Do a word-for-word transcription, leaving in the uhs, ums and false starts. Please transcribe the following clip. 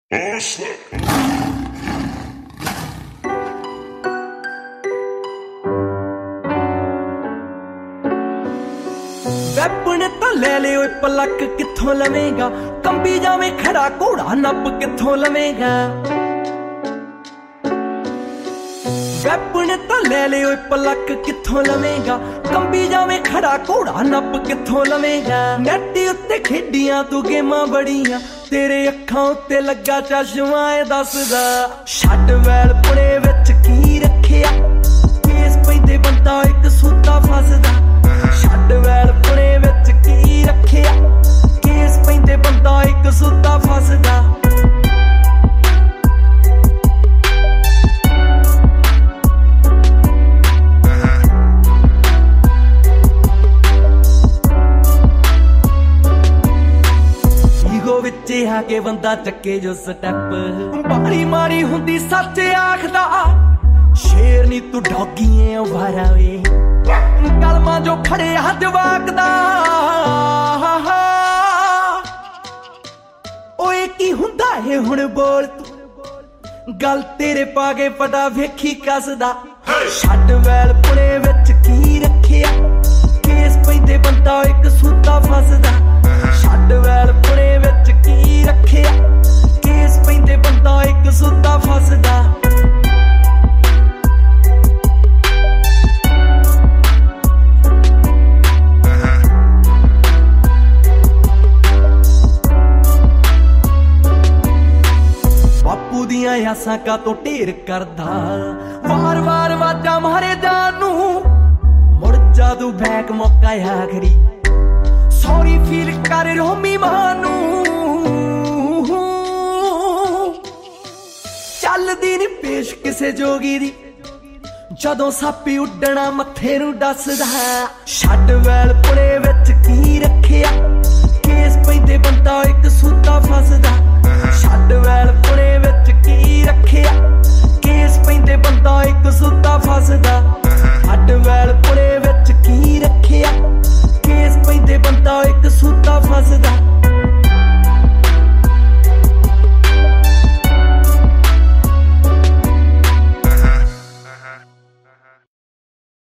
Weapon ਤਾਂ ਲੈ ਲਿਓ ਪਲਕ ਕਿੱਥੋਂ ਲਵੇਂਗਾ, ਕੰਬੀ ਜਾਵੇਂ ਖੜਾ ਘੋੜਾ ਨੱਪ ਕਿੱਥੋਂ ਲਵੇਂਗਾ। ਵੈਪਨ ਤਾਂ ਲੈ ਲਿਓ ਪਲਕ ਕਿੱਥੋਂ ਲਵੇਂਗਾ, ਕੰਬੀ ਜਾਵੇਂ ਖੜਾ ਘੋੜਾ ਨੱਪ ਕਿੱਥੋਂ ਲਵੇਂਗਾ। ਨੈਟ ਉੱਤੇ ਖੇਡੀਆਂ ਤੂੰ ਗੇਮਾਂ ਬੜੀਆਂ, ਤੇਰੇ ਅੱਖਾਂ ਉੱਤੇ ਲੱਗਾ ਚਸ਼ਮਾ ਏ ਦੱਸਦਾ। ਛੱਡ ਵੈਲ ਪੁਣੇ ਵਿੱਚ ਕੀ ਰੱਖਿਆ, ਕੇਸ ਪੈਂਦੇ ਬੰਦਾ ਇੱਕ ਸੂਤਾ ਫਸਦਾ। ਛੱਡ ਵੈਲ ਪੁਣੇ ਵਿੱਚ ਕੀ ਰੱਖਿਆ, ਕੇਸ ਪੈਂਦੇ ਬੰਦਾ ਇੱਕ ਸੂਤਾ ਫਸਦਾ। ਵਿੱਚ ਆ ਕੇ ਬੰਦਾ ਚੱਕੇ ਜੋ ਸਟੈਪ, ਬਾਰੀ ਮਾਰੀ ਹੁੰਦੀ ਸੱਚ ਆਖਦਾ। ਸ਼ੇਰ ਨੀ ਤੂੰ ਡੌਗੀ ਏ ਵਾਰਾ ਵੇ, ਕਲਮਾਂ ਜੋ ਖੜਿਆ ਜਵਾਕ ਦਾ। ਓਏ ਕੀ ਹੁੰਦਾ ਏ ਹੁਣ ਬੋਲ ਤੂੰ, ਗੱਲ ਤੇਰੇ ਪਾ ਕੇ ਪਟਾ ਵੇਖੀ ਕੱਸਦਾ। ਛੱਡ ਵੈਲ ਪੁਣੇ ਵਿੱਚ ਕੀ ਰੱਖਿਆ, ਕੇਸ ਪੈਂਦੇ ਬੰਦਾ ਇੱਕ ਸੂਤਾ ਫਸਦਾ। ਛੱਡ ਵੈਲ ਪੁਣੇ ਵਿੱਚ ਕੀ ਰੱਖਿਆ, ਕੇਸ ਪੈਂਦੇ ਬੰਦਾ ਇੱਕ ਸੂਤਾ ਫਸਦਾ। ਬਾਪੂ ਦੀਆਂ ਆਸਾਂ ਕਾਤੋਂ ਢੇਰ ਕਰਦਾ, ਵਾਰ ਵਾਰ ਵਾਜਾਂ ਮਾਰੇ ਜਾਨ ਨੂੰ। ਮੁੜ ਜਾਦੂ ਬੈਕ ਮੌਕਾ ਆਖਰੀ, ਸੌਰੀ ਫੀਲ ਕਰ ਰੋਮੀ ਮਾਂ ਨੂੰ। ਚੱਲਦੀ ਨੀ ਪੇਸ਼ ਕਿਸੇ ਜੋਗੀ ਦੀ, ਜਦੋਂ ਸਾਪੀ ਉੱਡਣਾ ਮੱਥੇ ਨੂੰ ਦੱਸਦਾ। ਛੱਡ ਵੈਲ ਪੁਣੇ ਵਿੱਚ ਕੀ